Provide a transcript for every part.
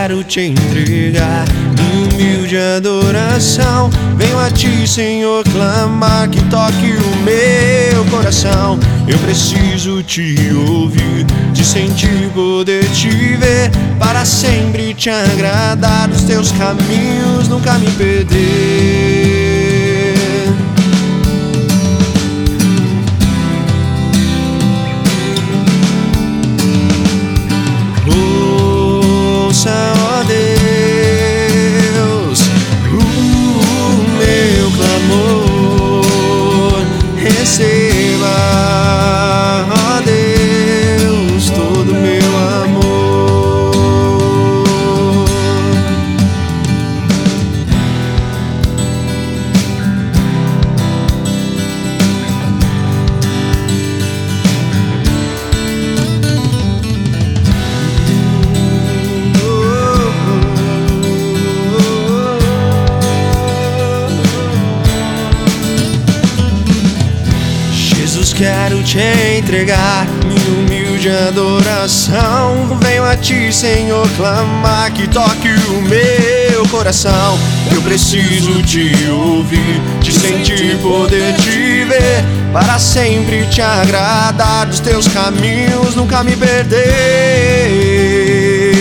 quero te entregar minha humilde adoração. Venho a ti, Senhor, clamar que toque o meu coração. Eu preciso te ouvir, te sentir, poder te ver, para sempre te agradar, dos teus caminhos nunca me perder. Ouça, ó Deus, o meu clamor, receba, ó Deus, todo meu amor. Quero te entregar minha humilde adoração. Venho a ti, Senhor, clamar que toque o meu coração. Eu preciso te ouvir, te sentir, poder te ver, para sempre te agradar, dos teus caminhos nunca me perder.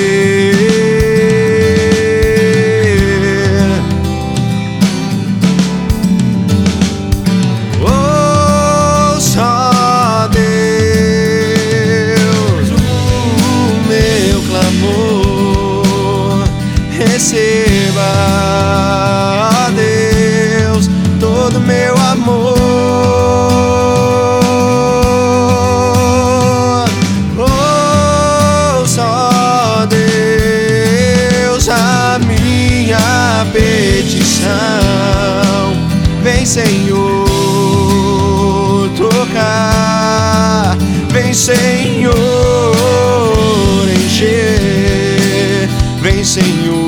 Receba, ó Deus, todo meu amor. Ouça, ó Deus, a minha petição. Vem, Senhor, tocar. Vem, Senhor, encher. Vem, Senhor,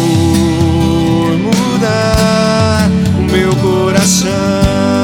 mudar o meu coração.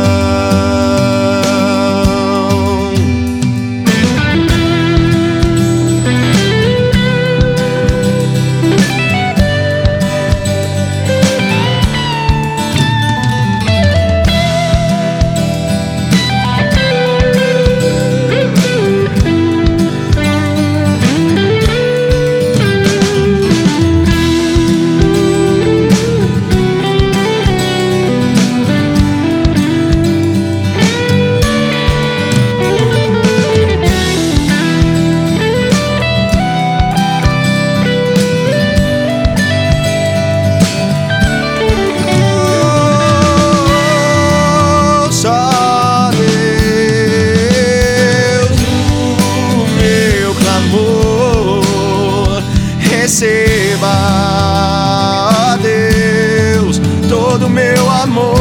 Receba, ó Deus, todo meu amor.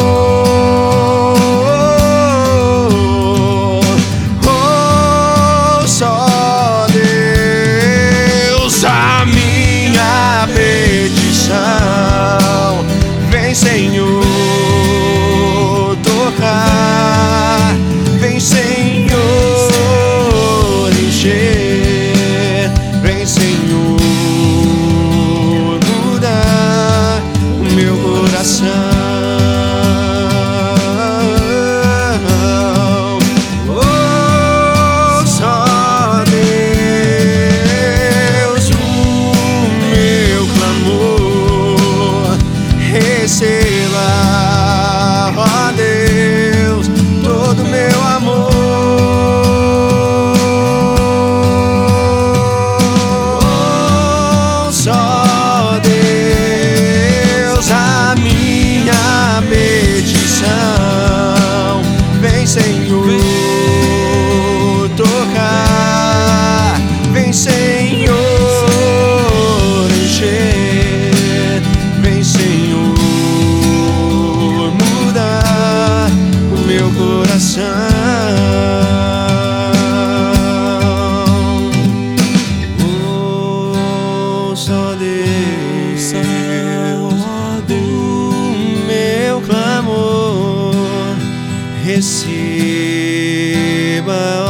Ouça, ó Deus, a minha petição. Vem, Senhor, tocar. Vem, Senhor, encher. Vem, Senhor, oh, só Deus, o meu clamor, receba, ó Deus, todo meu amor. Oh, só Deus, a minha petição. Vem, Senhor, tocar. Vem, Senhor, encher. Vem, Senhor, mudar o meu coração. Oh, só Deus, o meu clamor, receba,